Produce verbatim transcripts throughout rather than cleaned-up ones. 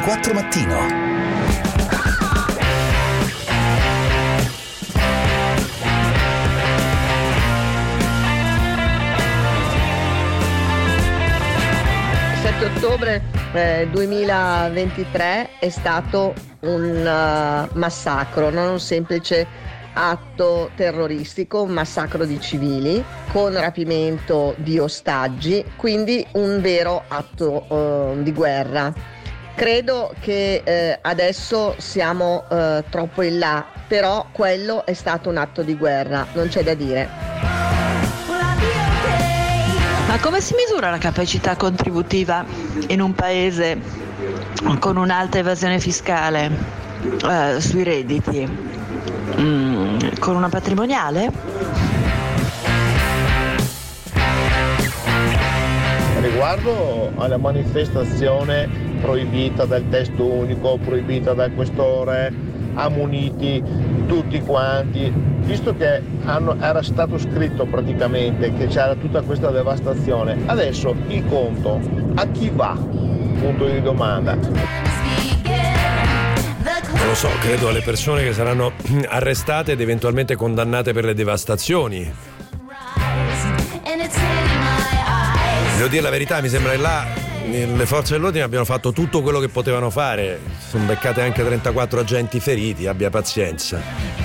ventiquattro Mattino. sette ottobre eh, duemilaventitré è stato un uh, massacro, non un semplice atto terroristico, un massacro di civili con rapimento di ostaggi, quindi un vero atto uh, di guerra. Credo che eh, adesso siamo eh, troppo in là, però quello è stato un atto di guerra, non c'è da dire. Ma come si misura la capacità contributiva in un paese con un'alta evasione fiscale eh, sui redditi? Mm, con una patrimoniale? Riguardo alla manifestazione proibita dal testo unico, proibita dal questore, ammoniti tutti quanti, visto che hanno, era stato scritto praticamente che c'era tutta questa devastazione, adesso il conto a chi va? Punto di domanda. Non lo so, credo alle persone che saranno arrestate ed eventualmente condannate per le devastazioni. Devo dire la verità, mi sembra che là le forze dell'ordine abbiano fatto tutto quello che potevano fare, sono beccate anche trentaquattro agenti feriti, abbia pazienza.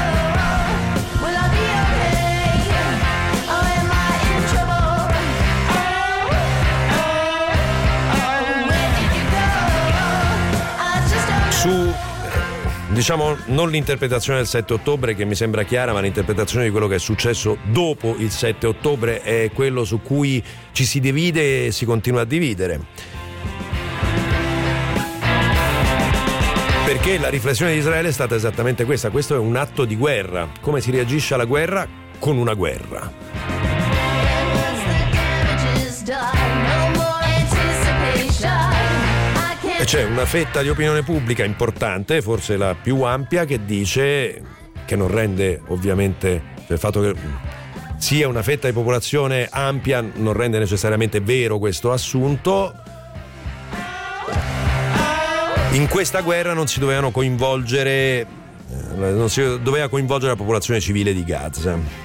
Su, diciamo, non l'interpretazione del sette ottobre che mi sembra chiara, ma l'interpretazione di quello che è successo dopo il sette ottobre è quello su cui ci si divide e si continua a dividere. Perché la riflessione di Israele è stata esattamente questa: questo è un atto di guerra. Come si reagisce alla guerra? Con una guerra. E c'è una fetta di opinione pubblica importante, forse la più ampia, che dice, che non rende ovviamente, cioè il fatto che sia una fetta di popolazione ampia non rende necessariamente vero questo assunto. In questa guerra non si dovevano coinvolgere, non si doveva coinvolgere la popolazione civile di Gaza.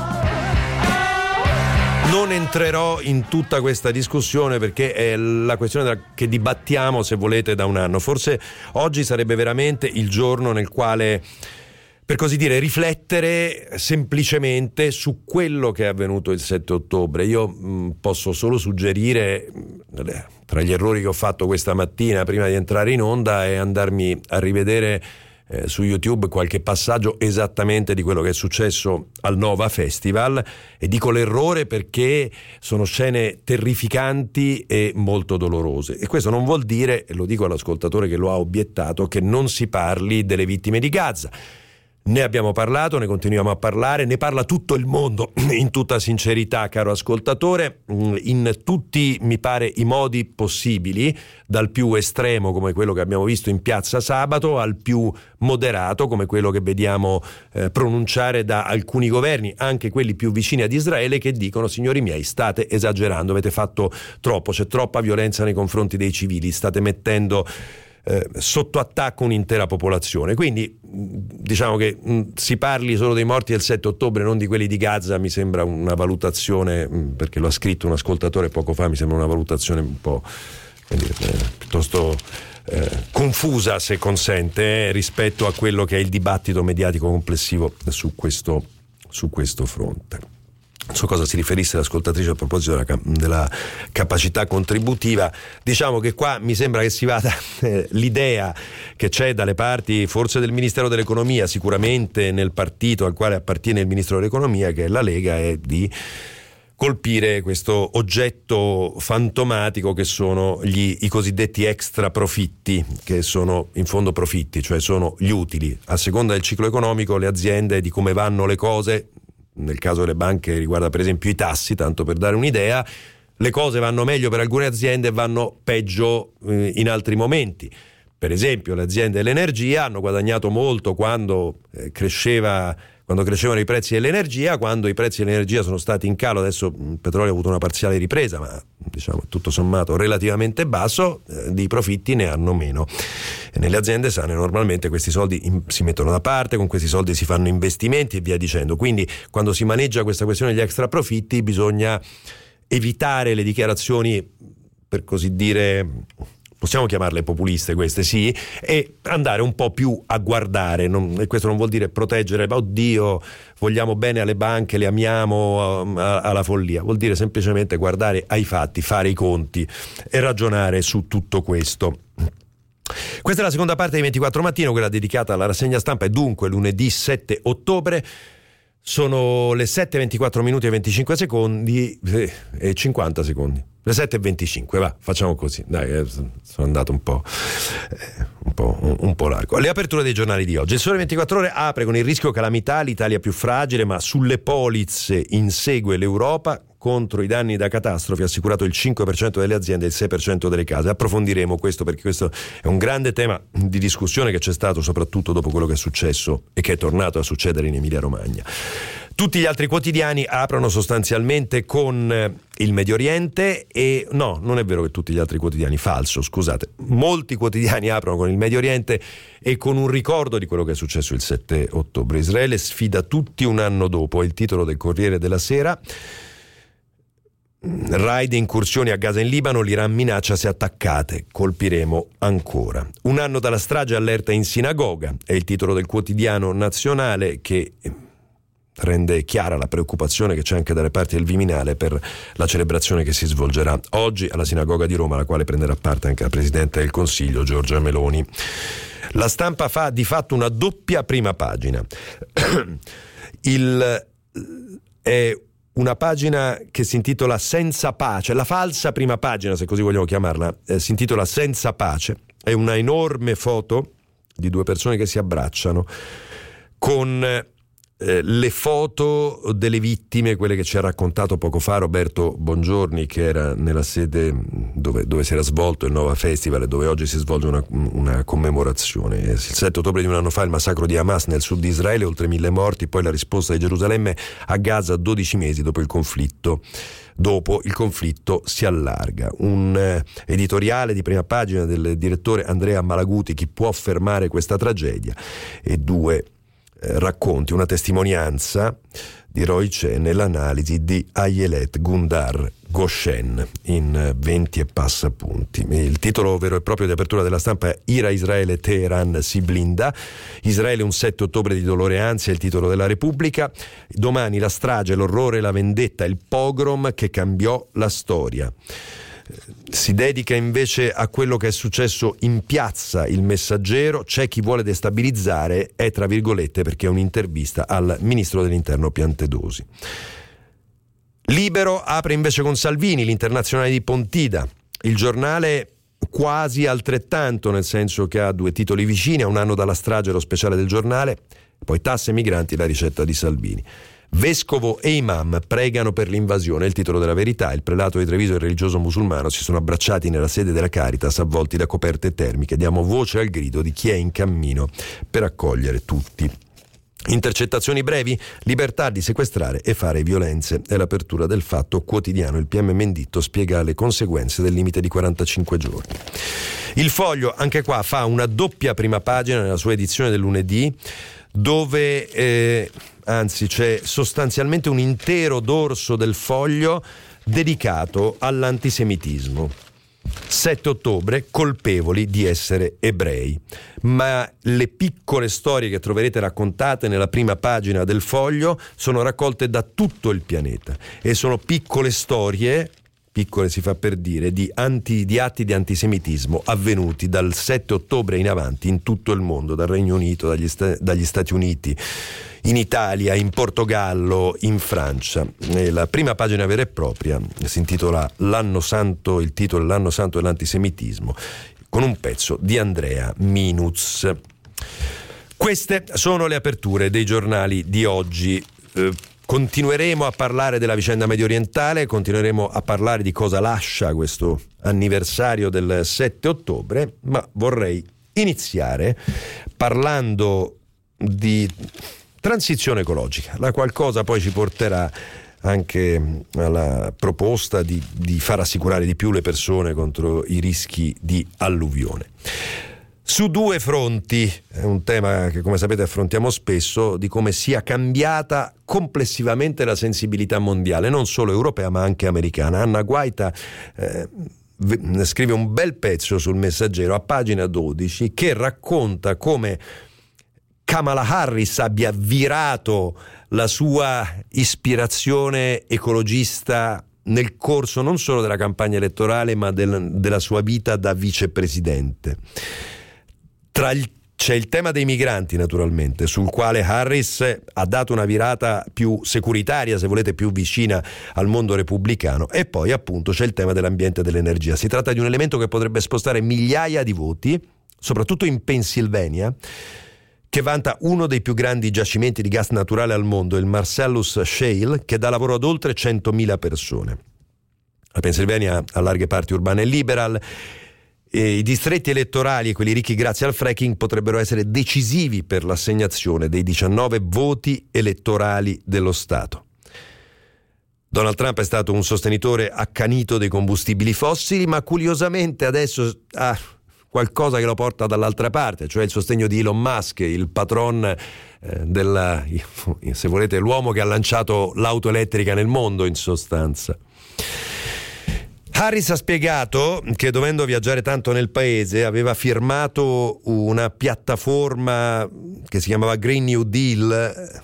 Non entrerò in tutta questa discussione perché è la questione della, che dibattiamo, se volete, da un anno. Forse oggi sarebbe veramente il giorno nel quale, per così dire, riflettere semplicemente su quello che è avvenuto il sette ottobre. Io mh, posso solo suggerire, mh, tra gli errori che ho fatto questa mattina prima di entrare in onda, è andarmi a rivedere Eh, su YouTube qualche passaggio esattamente di quello che è successo al Nova Festival, e dico l'errore perché sono scene terrificanti e molto dolorose, e questo non vuol dire, e lo dico all'ascoltatore che lo ha obiettato, che non si parli delle vittime di Gaza. Ne abbiamo parlato, ne continuiamo a parlare, ne parla tutto il mondo, in tutta sincerità, caro ascoltatore, in tutti, mi pare, i modi possibili, dal più estremo come quello che abbiamo visto in piazza sabato al più moderato come quello che vediamo eh, pronunciare da alcuni governi, anche quelli più vicini ad Israele, che dicono: signori miei, state esagerando, avete fatto troppo, c'è troppa violenza nei confronti dei civili, state mettendo Eh, sotto attacco un'intera popolazione. Quindi diciamo che mh, si parli solo dei morti del sette ottobre, non di quelli di Gaza, mi sembra una valutazione, mh, perché lo ha scritto un ascoltatore poco fa, mi sembra una valutazione un po' dire, eh, piuttosto eh, confusa, se consente, eh, rispetto a quello che è il dibattito mediatico complessivo su questo, su questo fronte. Non so cosa si riferisse l'ascoltatrice a proposito della, della capacità contributiva. Diciamo che qua mi sembra che si vada eh, l'idea che c'è dalle parti forse del Ministero dell'Economia, sicuramente nel partito al quale appartiene il Ministro dell'Economia, che è la Lega, è di colpire questo oggetto fantomatico che sono gli, i cosiddetti extra profitti, che sono in fondo profitti, cioè sono gli utili. A seconda del ciclo economico, le aziende, di come vanno le cose, nel caso delle banche riguarda per esempio i tassi, tanto per dare un'idea, le cose vanno meglio per alcune aziende e vanno peggio eh, in altri momenti. Per esempio le aziende dell'energia hanno guadagnato molto quando eh, cresceva quando crescevano i prezzi dell'energia, quando i prezzi dell'energia sono stati in calo, adesso il petrolio ha avuto una parziale ripresa, ma diciamo tutto sommato relativamente basso, eh, di profitti ne hanno meno. E nelle aziende sane normalmente questi soldi in, si mettono da parte, con questi soldi si fanno investimenti e via dicendo. Quindi quando si maneggia questa questione degli extra profitti bisogna evitare le dichiarazioni, per così dire, possiamo chiamarle populiste queste, sì, e andare un po' più a guardare, non, e questo non vuol dire proteggere, oddio, vogliamo bene alle banche, le amiamo a, a, alla follia, vuol dire semplicemente guardare ai fatti, fare i conti e ragionare su tutto questo. Questa è la seconda parte di ventiquattro Mattino, quella dedicata alla rassegna stampa, e dunque lunedì sette ottobre. Sono le sette e ventiquattro minuti e venticinque secondi eh, e cinquanta secondi. Le sette e venticinque, va, facciamo così. Dai, eh, sono andato un po', eh, un po', un, un po' largo. Le aperture dei giornali di oggi. Il Sole ventiquattro Ore apre con il rischio calamità, l'Italia più fragile, ma sulle polizze insegue l'Europa. Contro i danni da catastrofi assicurato il cinque per cento delle aziende e il sei per cento delle case. Approfondiremo questo perché questo è un grande tema di discussione che c'è stato soprattutto dopo quello che è successo e che è tornato a succedere in Emilia Romagna. Tutti gli altri quotidiani aprono sostanzialmente con il Medio Oriente e no, non è vero che tutti gli altri quotidiani, falso, scusate. Molti quotidiani aprono con il Medio Oriente e con un ricordo di quello che è successo il sette ottobre. Israele sfida tutti un anno dopo, è il titolo del Corriere della Sera. Raid e incursioni a Gaza e in Libano, l'Iran minaccia se attaccate, colpiremo ancora. Un anno dalla strage, allerta in sinagoga, è il titolo del quotidiano nazionale che rende chiara la preoccupazione che c'è anche dalle parti del Viminale per la celebrazione che si svolgerà oggi alla sinagoga di Roma, alla quale prenderà parte anche la Presidente del Consiglio Giorgia Meloni. La Stampa fa di fatto una doppia prima pagina. Il è una pagina che si intitola Senza pace, la falsa prima pagina, se così vogliamo chiamarla, eh, si intitola Senza pace. È una enorme foto di due persone che si abbracciano con eh, le foto delle vittime, quelle che ci ha raccontato poco fa Roberto Bongiorni, che era nella sede dove, dove si era svolto il Nova Festival e dove oggi si svolge una, una commemorazione. Il sette ottobre di un anno fa il massacro di Hamas nel sud di Israele, oltre mille morti, poi la risposta di Gerusalemme a Gaza dodici mesi dopo il conflitto. Dopo il conflitto si allarga. Un eh, editoriale di prima pagina del direttore Andrea Malaguti, chi può fermare questa tragedia, e due eh, racconti, una testimonianza di Roy Che nell'analisi di Ayelet Gundar Goshen in venti e passa punti. Il titolo vero e proprio di apertura della Stampa è Ira Israele, Teheran si blinda. Israele un sette ottobre di dolore e ansia, è il titolo della Repubblica. Domani la strage, l'orrore, la vendetta, il pogrom che cambiò la storia. Si dedica invece a quello che è successo in piazza Il Messaggero. C'è chi vuole destabilizzare, è tra virgolette perché è un'intervista al ministro dell'interno Piantedosi. Libero apre invece con Salvini, l'internazionale di Pontida. Il giornale quasi altrettanto, nel senso che ha due titoli vicini, a un anno dalla strage lo speciale del giornale, poi tasse e migranti, la ricetta di Salvini. Vescovo e imam pregano per l'invasione, è il titolo della Verità. Il prelato di Treviso e il religioso musulmano si sono abbracciati nella sede della Caritas avvolti da coperte termiche. Diamo voce al grido di chi è in cammino per accogliere tutti. Intercettazioni brevi, libertà di sequestrare e fare violenze. È l'apertura del Fatto Quotidiano. Il P M Menditto spiega le conseguenze del limite di quarantacinque giorni. Il Foglio, anche qua, fa una doppia prima pagina nella sua edizione del lunedì, dove eh, anzi c'è sostanzialmente un intero dorso del Foglio dedicato all'antisemitismo. sette ottobre, colpevoli di essere ebrei. Ma le piccole storie che troverete raccontate nella prima pagina del Foglio sono raccolte da tutto il pianeta e sono piccole storie, piccole si fa per dire, di, anti, di atti di antisemitismo avvenuti dal sette ottobre in avanti in tutto il mondo, dal Regno Unito, dagli, sta, dagli Stati Uniti, in Italia, in Portogallo, in Francia. E la prima pagina vera e propria si intitola L'anno santo, il titolo è L'anno santo dell'antisemitismo, con un pezzo di Andrea Minuz. Queste sono le aperture dei giornali di oggi. Eh, continueremo a parlare della vicenda mediorientale, continueremo a parlare di cosa lascia questo anniversario del sette ottobre, ma vorrei iniziare parlando di transizione ecologica, la qual cosa poi ci porterà anche alla proposta di, di far assicurare di più le persone contro i rischi di alluvione. Su due fronti, è un tema che come sapete affrontiamo spesso, di come sia cambiata complessivamente la sensibilità mondiale, non solo europea ma anche americana. Anna Guaita eh, scrive un bel pezzo sul Messaggero a pagina dodici che racconta come Kamala Harris abbia virato la sua ispirazione ecologista nel corso non solo della campagna elettorale ma del, della sua vita da vicepresidente. Tra il, c'è il tema dei migranti naturalmente, sul quale Harris ha dato una virata più securitaria, se volete più vicina al mondo repubblicano, e poi appunto c'è il tema dell'ambiente e dell'energia. Si tratta di un elemento che potrebbe spostare migliaia di voti, soprattutto in Pennsylvania, che vanta uno dei più grandi giacimenti di gas naturale al mondo, il Marcellus Shale, che dà lavoro ad oltre centomila persone. La Pennsylvania ha larghe parti urbane liberal. E i distretti elettorali e quelli ricchi grazie al fracking potrebbero essere decisivi per l'assegnazione dei diciannove voti elettorali dello Stato. Donald Trump è stato un sostenitore accanito dei combustibili fossili, ma curiosamente adesso ha qualcosa che lo porta dall'altra parte, cioè il sostegno di Elon Musk, il patron eh, della, se volete, l'uomo che ha lanciato l'auto elettrica nel mondo, in sostanza. Harris ha spiegato che dovendo viaggiare tanto nel paese aveva firmato una piattaforma che si chiamava Green New Deal,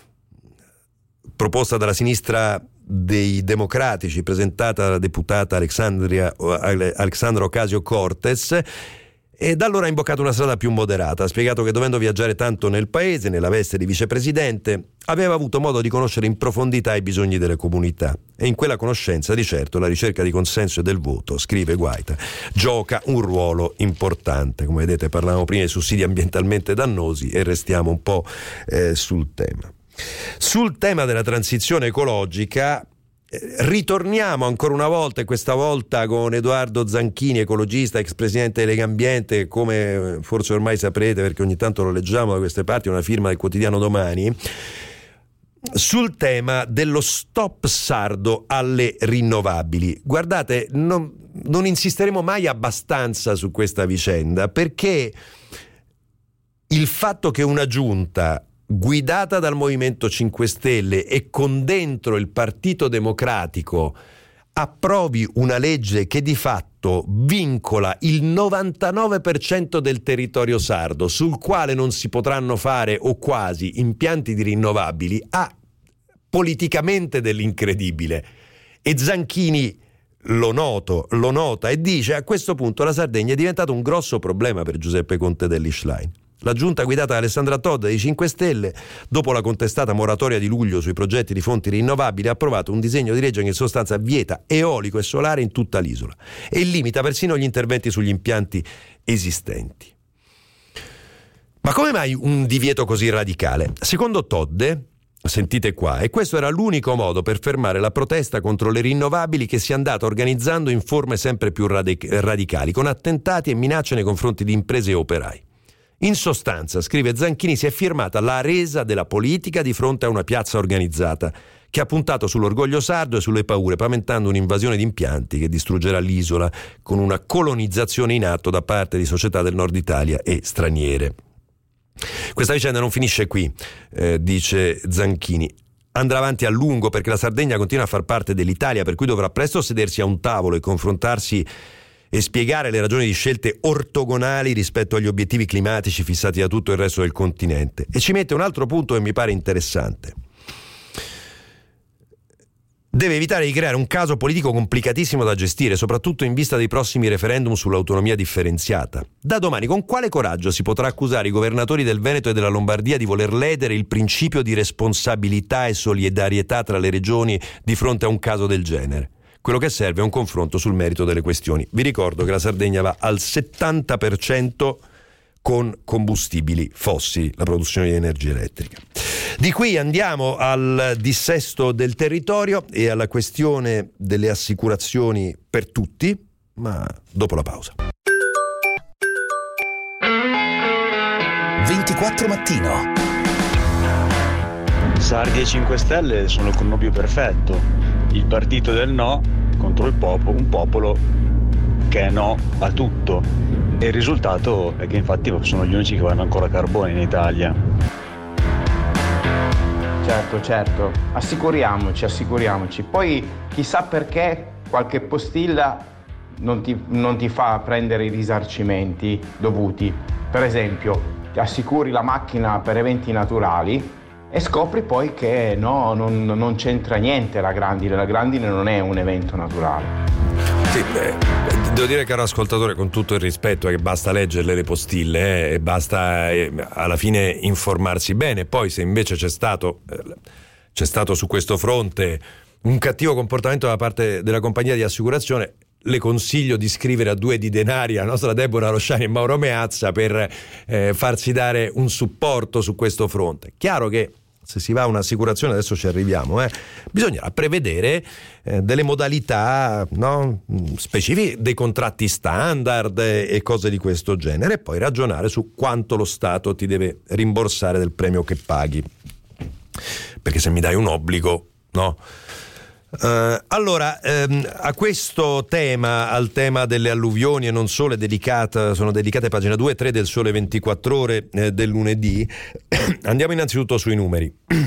proposta dalla sinistra dei democratici, presentata dalla deputata Alexandria, Alexandra Ocasio-Cortez, e da allora ha imboccato una strada più moderata. Ha spiegato che dovendo viaggiare tanto nel paese, nella veste di vicepresidente, aveva avuto modo di conoscere in profondità i bisogni delle comunità, e in quella conoscenza di certo la ricerca di consenso e del voto, scrive Guaita, gioca un ruolo importante. Come vedete parlavamo prima di sussidi ambientalmente dannosi e restiamo un po' eh, sul tema. Sul tema della transizione ecologica ritorniamo ancora una volta, e questa volta con Edoardo Zanchini, ecologista, ex presidente di Legambiente, come forse ormai saprete perché ogni tanto lo leggiamo da queste parti, una firma del quotidiano Domani, sul tema dello stop sardo alle rinnovabili. Guardate, non, non insisteremo mai abbastanza su questa vicenda, perché il fatto che una giunta guidata dal Movimento cinque Stelle e con dentro il Partito Democratico approvi una legge che di fatto vincola il novantanove per cento del territorio sardo, sul quale non si potranno fare o quasi impianti di rinnovabili, ha politicamente dell'incredibile. E Zanchini lo noto, lo nota e dice: a questo punto la Sardegna è diventato un grosso problema per Giuseppe Conte dell'Ischlein. La giunta guidata da Alessandra Todda dei cinque Stelle, dopo la contestata moratoria di luglio sui progetti di fonti rinnovabili, ha approvato un disegno di legge che in sostanza vieta eolico e solare in tutta l'isola e limita persino gli interventi sugli impianti esistenti. Ma come mai un divieto così radicale? Secondo Todde, sentite qua, e questo era l'unico modo per fermare la protesta contro le rinnovabili che si è andata organizzando in forme sempre più radic- radicali, con attentati e minacce nei confronti di imprese e operai. In sostanza, scrive Zanchini, si è firmata la resa della politica di fronte a una piazza organizzata che ha puntato sull'orgoglio sardo e sulle paure, paventando un'invasione di impianti che distruggerà l'isola con una colonizzazione in atto da parte di società del nord Italia e straniere. Questa vicenda non finisce qui, eh, dice Zanchini. Andrà avanti a lungo perché la Sardegna continua a far parte dell'Italia, per cui dovrà presto sedersi a un tavolo e confrontarsi e spiegare le ragioni di scelte ortogonali rispetto agli obiettivi climatici fissati da tutto il resto del continente. E ci mette un altro punto che mi pare interessante. Deve evitare di creare un caso politico complicatissimo da gestire, soprattutto in vista dei prossimi referendum sull'autonomia differenziata. Da domani con quale coraggio si potrà accusare i governatori del Veneto e della Lombardia di voler ledere il principio di responsabilità e solidarietà tra le regioni di fronte a un caso del genere? Quello che serve è un confronto sul merito delle questioni. Vi ricordo che la Sardegna va al settanta per cento con combustibili fossili, la produzione di energia elettrica. Di qui andiamo al dissesto del territorio e alla questione delle assicurazioni per tutti, ma dopo la pausa. ventiquattro Mattino. Sardi e cinque Stelle sono il connubio perfetto, il partito del no contro il popolo, un popolo che è no a tutto, e il risultato è che infatti sono gli unici che vanno ancora a carbone in Italia. Certo, certo, assicuriamoci, assicuriamoci. Poi chissà perché qualche postilla non ti, non ti fa prendere i risarcimenti dovuti. Per esempio, ti assicuri la macchina per eventi naturali e scopri poi che no, non, non c'entra niente la grandine, la grandine non è un evento naturale. Sì, beh, devo dire, caro ascoltatore, con tutto il rispetto, è che basta leggerle le postille eh, e basta eh, alla fine informarsi bene. Poi se invece c'è stato eh, c'è stato su questo fronte un cattivo comportamento da parte della compagnia di assicurazione, le consiglio di scrivere a due di denari la nostra Deborah Rosciani e Mauro Meazza per eh, farsi dare un supporto su questo fronte. Chiaro che se si va a un'assicurazione, adesso ci arriviamo, eh, bisognerà prevedere eh, delle modalità, no, specifiche, dei contratti standard e, e cose di questo genere, e poi ragionare su quanto lo Stato ti deve rimborsare del premio che paghi, perché se mi dai un obbligo, no? Uh, allora, ehm, a questo tema, al tema delle alluvioni e non solo, è dedicata, sono dedicate pagina due e tre del Sole ventiquattro Ore eh, del lunedì. Andiamo innanzitutto sui numeri.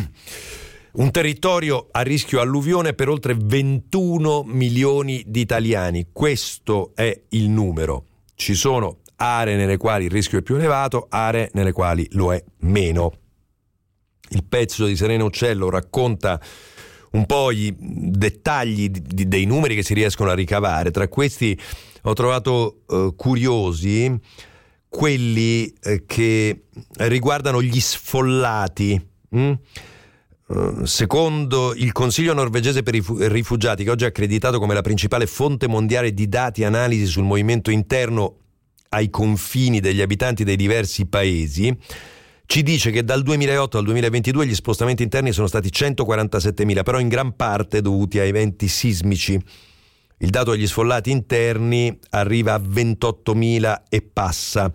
Un territorio a rischio alluvione per oltre ventuno milioni di italiani. Questo è il numero. Ci sono aree nelle quali il rischio è più elevato, aree nelle quali lo è meno. Il pezzo di Serena Uccello racconta un po' i dettagli di, di, dei numeri che si riescono a ricavare. Tra questi ho trovato eh, curiosi quelli eh, che riguardano gli sfollati. Mm? Uh, secondo il Consiglio norvegese per i rifugiati, che oggi è accreditato come la principale fonte mondiale di dati e analisi sul movimento interno ai confini degli abitanti dei diversi paesi, ci dice che dal duemilaotto al duemilaventidue gli spostamenti interni sono stati centoquarantasettemila, però in gran parte dovuti a eventi sismici. Il dato degli sfollati interni arriva a ventottomila e passa.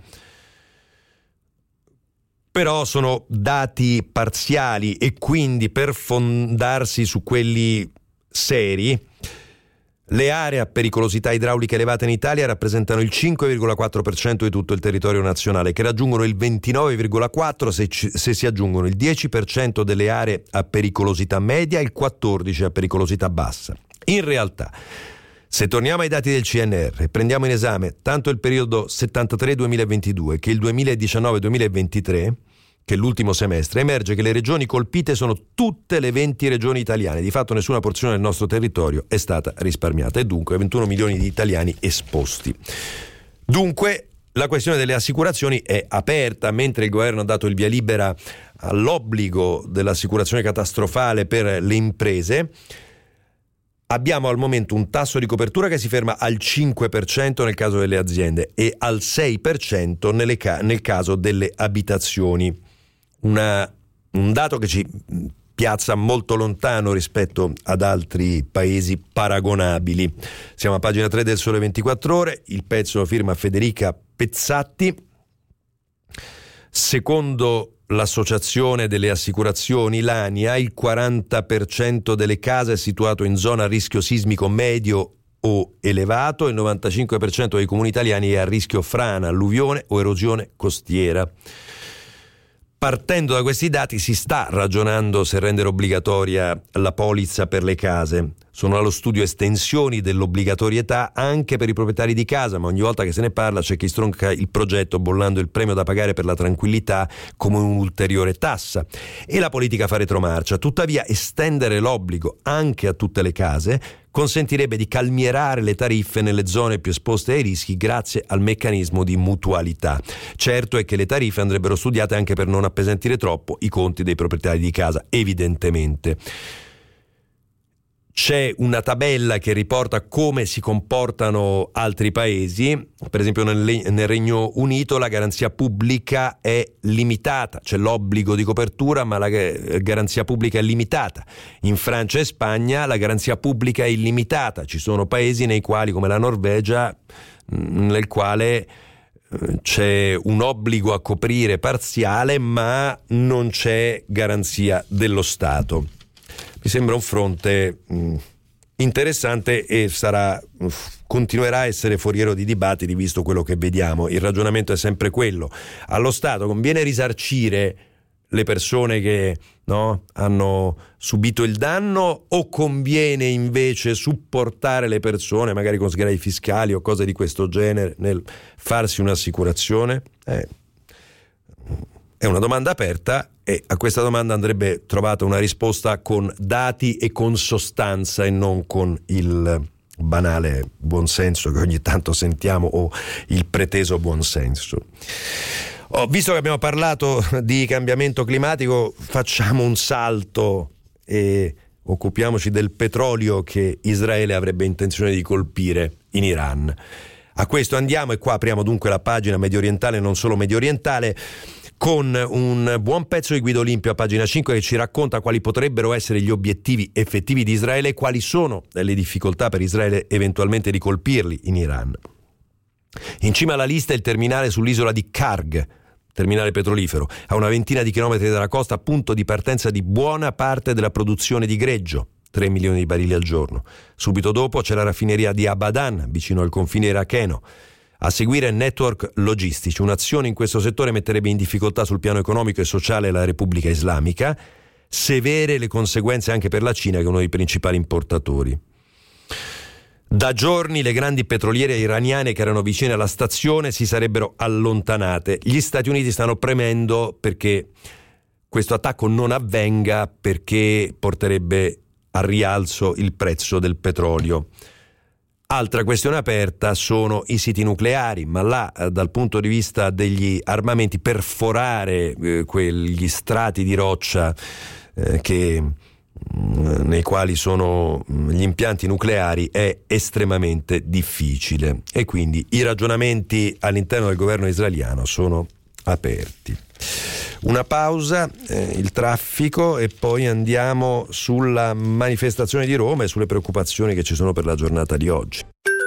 Però sono dati parziali e quindi, per fondarsi su quelli seri, le aree a pericolosità idraulica elevata in Italia rappresentano il cinque virgola quattro per cento di tutto il territorio nazionale, che raggiungono il ventinove virgola quattro per cento se, se si aggiungono il dieci per cento delle aree a pericolosità media e il quattordici per cento a pericolosità bassa. In realtà, se torniamo ai dati del C N R e prendiamo in esame tanto il periodo settantatré duemilaventidue che il duemiladiciannove duemilaventitré, che è l'ultimo semestre, emerge che le regioni colpite sono tutte le venti regioni italiane. Di fatto nessuna porzione del nostro territorio è stata risparmiata e dunque ventuno milioni di italiani esposti. Dunque la questione delle assicurazioni è aperta. Mentre il governo ha dato il via libera all'obbligo dell'assicurazione catastrofale per le imprese, abbiamo al momento un tasso di copertura che si ferma al cinque per cento nel caso delle aziende e al sei per cento nelle ca- nel caso delle abitazioni. Una, un dato che ci piazza molto lontano rispetto ad altri paesi paragonabili. Siamo a pagina tre del Sole ventiquattro Ore, il pezzo firma Federica Pezzatti. Secondo l'associazione delle assicurazioni, l'ANIA, il quaranta per cento delle case è situato in zona a rischio sismico medio o elevato, il novantacinque per cento dei comuni italiani è a rischio frana, alluvione o erosione costiera. Partendo da questi dati si sta ragionando se rendere obbligatoria la polizza per le case. Sono allo studio estensioni dell'obbligatorietà anche per i proprietari di casa, ma ogni volta che se ne parla c'è chi stronca il progetto bollando il premio da pagare per la tranquillità come un'ulteriore tassa e la politica fa retromarcia. Tuttavia estendere l'obbligo anche a tutte le case consentirebbe di calmierare le tariffe nelle zone più esposte ai rischi grazie al meccanismo di mutualità. Certo è che le tariffe andrebbero studiate anche per non appesantire troppo i conti dei proprietari di casa, evidentemente. C'è una tabella che riporta come si comportano altri paesi. Per esempio nel, nel Regno Unito la garanzia pubblica è limitata, c'è l'obbligo di copertura ma la garanzia pubblica è limitata. In Francia e Spagna la garanzia pubblica è illimitata. Ci sono paesi nei quali, come la Norvegia, nel quale c'è un obbligo a coprire parziale, ma non c'è garanzia dello Stato. Mi sembra un fronte mh, interessante e sarà continuerà a essere foriero di dibattiti, visto quello che vediamo. Il ragionamento è sempre quello: allo Stato conviene risarcire le persone che no, hanno subito il danno, o conviene invece supportare le persone magari con sgravi fiscali o cose di questo genere nel farsi un'assicurazione? Eh, è una domanda aperta, e a questa domanda andrebbe trovata una risposta con dati e con sostanza, e non con il banale buonsenso che ogni tanto sentiamo, o il preteso buonsenso. Oh, visto che abbiamo parlato di cambiamento climatico, facciamo un salto e occupiamoci del petrolio che Israele avrebbe intenzione di colpire in Iran. A questo andiamo, e qua apriamo dunque la pagina mediorientale, non solo mediorientale, con un buon pezzo di Guido Olimpio a pagina cinque, che ci racconta quali potrebbero essere gli obiettivi effettivi di Israele e quali sono le difficoltà per Israele eventualmente di colpirli in Iran. In cima alla lista il terminale sull'isola di Karg, terminale petrolifero, a una ventina di chilometri dalla costa, punto di partenza di buona parte della produzione di greggio, tre milioni di barili al giorno. Subito dopo c'è la raffineria di Abadan, vicino al confine iracheno. A seguire network logistici. Un'azione in questo settore metterebbe in difficoltà sul piano economico e sociale la Repubblica Islamica, severe le conseguenze anche per la Cina, che è uno dei principali importatori. Da giorni le grandi petroliere iraniane che erano vicine alla stazione si sarebbero allontanate. Gli Stati Uniti stanno premendo perché questo attacco non avvenga, perché porterebbe al rialzo il prezzo del petrolio. Altra questione aperta sono i siti nucleari, ma là dal punto di vista degli armamenti, perforare eh, quegli strati di roccia eh, che nei quali sono gli impianti nucleari è estremamente difficile, e quindi i ragionamenti all'interno del governo israeliano sono aperti. Una pausa, eh, il traffico, e poi andiamo sulla manifestazione di Roma e sulle preoccupazioni che ci sono per la giornata di oggi.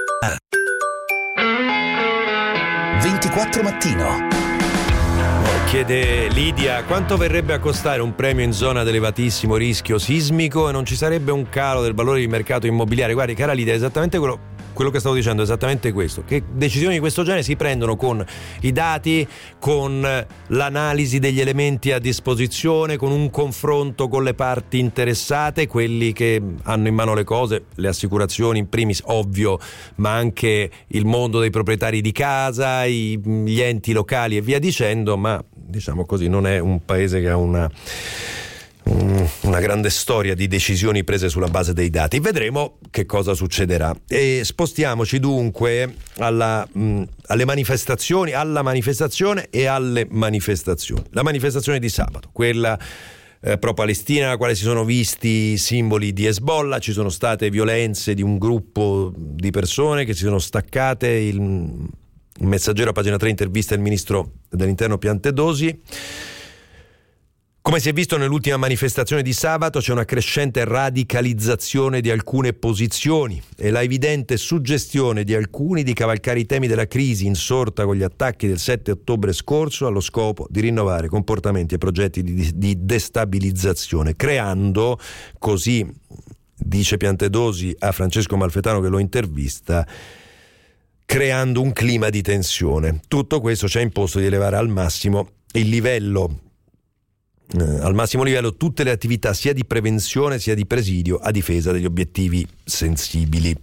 ventiquattro Mattino. Chiede Lidia: quanto verrebbe a costare un premio in zona ad elevatissimo rischio sismico e non ci sarebbe un calo del valore di mercato immobiliare? Guardi, cara Lidia, è esattamente quello quello che stavo dicendo, è esattamente questo, che decisioni di questo genere si prendono con i dati, con l'analisi degli elementi a disposizione, con un confronto con le parti interessate, quelli che hanno in mano le cose, le assicurazioni in primis, ovvio, ma anche il mondo dei proprietari di casa, i, gli enti locali e via dicendo. Ma diciamo così, non è un paese che ha una una grande storia di decisioni prese sulla base dei dati. Vedremo che cosa succederà. E spostiamoci dunque alla, mh, alle manifestazioni, alla manifestazione e alle manifestazioni. La manifestazione di sabato, quella eh, pro-Palestina, nella quale si sono visti simboli di Hezbollah, ci sono state violenze di un gruppo di persone che si sono staccate. Il, il Messaggero a pagina tre intervista il ministro dell'Interno Piantedosi. Come si è visto nell'ultima manifestazione di sabato, c'è una crescente radicalizzazione di alcune posizioni e la evidente suggestione di alcuni di cavalcare i temi della crisi insorta con gli attacchi del sette ottobre scorso allo scopo di rinnovare comportamenti e progetti di, di destabilizzazione, creando, così dice Piantedosi a Francesco Malfetano che lo intervista, creando un clima di tensione. Tutto questo ci ha imposto di elevare al massimo il livello Eh, al massimo livello tutte le attività sia di prevenzione sia di presidio a difesa degli obiettivi sensibili.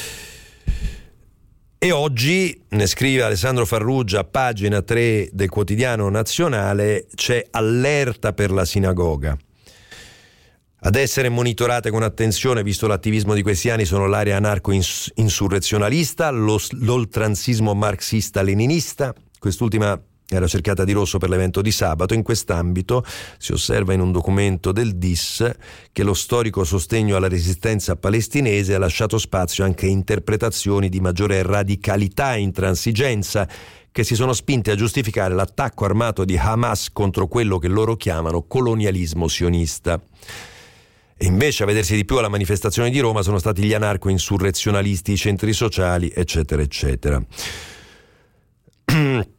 E oggi, ne scrive Alessandro Farrugia, pagina tre del quotidiano nazionale, c'è allerta per la sinagoga. Ad essere monitorate con attenzione, visto l'attivismo di questi anni, sono l'area anarco-insurrezionalista, lo, l'oltranzismo marxista-leninista. Quest'ultima era cerchiata di rosso per l'evento di sabato. In quest'ambito si osserva in un documento del D I S che lo storico sostegno alla resistenza palestinese ha lasciato spazio anche a interpretazioni di maggiore radicalità e intransigenza che si sono spinte a giustificare l'attacco armato di Hamas contro quello che loro chiamano colonialismo sionista. E invece a vedersi di più alla manifestazione di Roma sono stati gli anarco-insurrezionalisti, i centri sociali, eccetera, eccetera.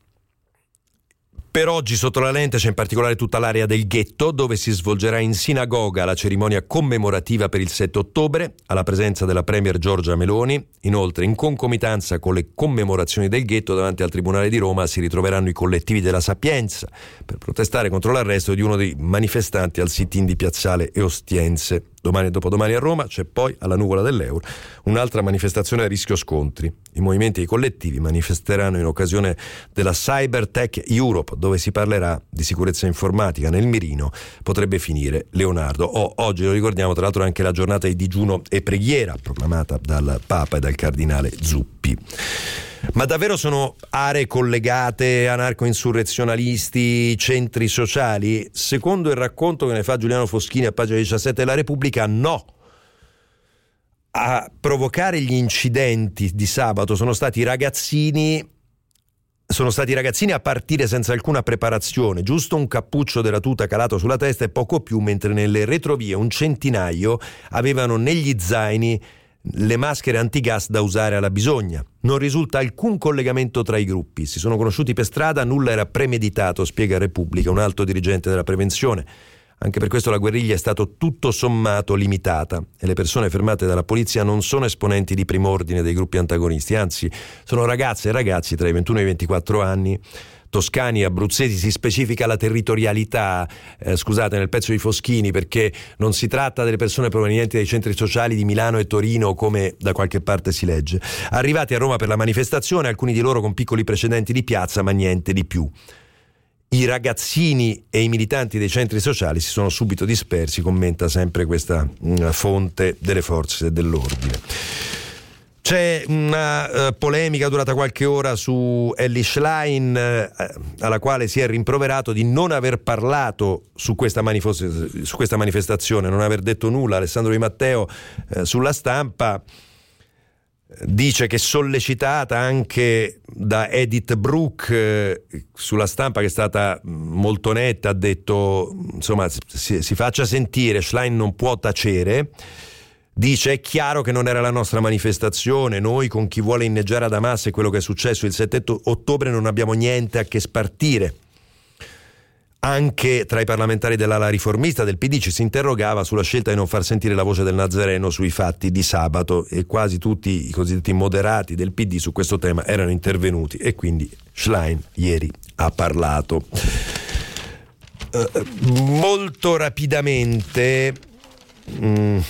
Per oggi sotto la lente c'è in particolare tutta l'area del ghetto, dove si svolgerà in sinagoga la cerimonia commemorativa per il sette ottobre, alla presenza della premier Giorgia Meloni. Inoltre, in concomitanza con le commemorazioni del ghetto, davanti al Tribunale di Roma si ritroveranno i collettivi della Sapienza per protestare contro l'arresto di uno dei manifestanti al sit-in di Piazzale e Ostiense. Domani e dopodomani a Roma c'è poi alla Nuvola dell'Euro un'altra manifestazione a rischio scontri. I movimenti e i collettivi manifesteranno in occasione della Cyber Tech Europe, dove si parlerà di sicurezza informatica. Nel mirino potrebbe finire Leonardo. Oh, oggi lo ricordiamo, tra l'altro, anche la giornata di digiuno e preghiera proclamata dal Papa e dal Cardinale Zuppi. Ma davvero sono aree collegate, anarco-insurrezionalisti, centri sociali? Secondo il racconto che ne fa Giuliano Foschini a pagina diciassette della Repubblica, no. A provocare gli incidenti di sabato sono stati ragazzini sono stati ragazzini a partire senza alcuna preparazione, giusto un cappuccio della tuta calato sulla testa e poco più, mentre nelle retrovie un centinaio avevano negli zaini le maschere antigas da usare alla bisogna. Non risulta alcun collegamento tra i gruppi, si sono conosciuti per strada, nulla era premeditato, spiega Repubblica un alto dirigente della prevenzione. Anche per questo la guerriglia è stato tutto sommato limitata e le persone fermate dalla polizia non sono esponenti di prim'ordine dei gruppi antagonisti, anzi sono ragazze e ragazzi tra i ventuno e i ventiquattro anni, toscani e abruzzesi. Si specifica la territorialità, eh, scusate, nel pezzo di Foschini, perché non si tratta delle persone provenienti dai centri sociali di Milano e Torino, come da qualche parte si legge. Arrivati a Roma per la manifestazione, alcuni di loro con piccoli precedenti di piazza, ma niente di più. I ragazzini e i militanti dei centri sociali si sono subito dispersi, commenta sempre questa mh, fonte delle forze dell'ordine. C'è una uh, polemica durata qualche ora su Elly Schlein, uh, alla quale si è rimproverato di non aver parlato su questa, manifos- su questa manifestazione, non aver detto nulla. Alessandro Di Matteo uh, sulla Stampa dice che, sollecitata anche da Edith Brooke eh, sulla Stampa, che è stata molto netta, ha detto insomma si, si faccia sentire, Schlein non può tacere. Dice: è chiaro che non era la nostra manifestazione, noi con chi vuole inneggiare ad Hamas e quello che è successo il sette ottobre non abbiamo niente a che spartire. Anche tra i parlamentari dell'ala riformista del P D ci si interrogava sulla scelta di non far sentire la voce del Nazareno sui fatti di sabato, e quasi tutti i cosiddetti moderati del P D su questo tema erano intervenuti, e quindi Schlein ieri ha parlato. Uh, molto rapidamente mm,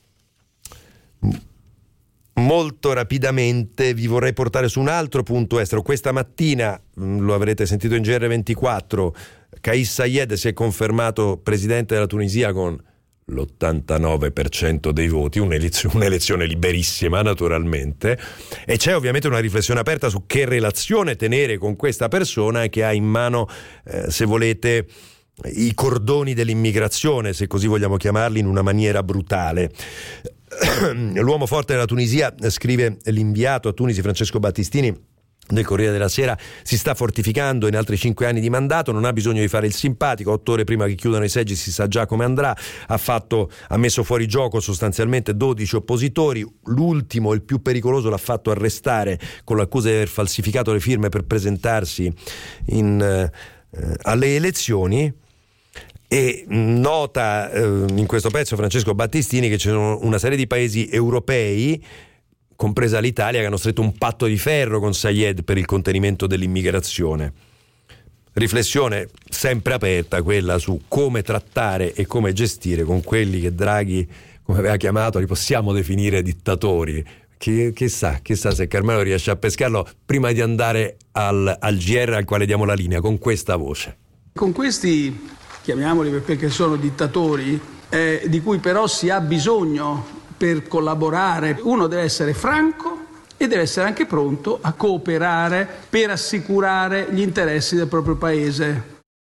Molto rapidamente vi vorrei portare su un altro punto estero. Questa mattina, lo avrete sentito in G R ventiquattro, Kais Saied si è confermato presidente della Tunisia con l'ottantanove per cento dei voti, un'elezione, un'elezione liberissima naturalmente, e c'è ovviamente una riflessione aperta su che relazione tenere con questa persona che ha in mano, eh, se volete, i cordoni dell'immigrazione, se così vogliamo chiamarli, in una maniera brutale. L'uomo forte della Tunisia, scrive l'inviato a Tunisi Francesco Battistini del Corriere della Sera, si sta fortificando in altri cinque anni di mandato, non ha bisogno di fare il simpatico, otto ore prima che chiudano i seggi si sa già come andrà. Ha fatto, ha messo fuori gioco sostanzialmente dodici oppositori, l'ultimo, il più pericoloso, l'ha fatto arrestare con l'accusa di aver falsificato le firme per presentarsi in, eh, alle elezioni. E nota eh, in questo pezzo Francesco Battistini che ci sono una serie di paesi europei, compresa l'Italia, che hanno stretto un patto di ferro con Saied per il contenimento dell'immigrazione. Riflessione sempre aperta quella su come trattare e come gestire con quelli che Draghi, come aveva chiamato, li possiamo definire dittatori. Chi, chissà, chissà se Carmelo riesce a pescarlo prima di andare al, al G R al quale diamo la linea con questa voce. Con questi, chiamiamoli perché sono dittatori, eh, di cui però si ha bisogno per collaborare, uno deve essere franco e deve essere anche pronto a cooperare per assicurare gli interessi del proprio paese.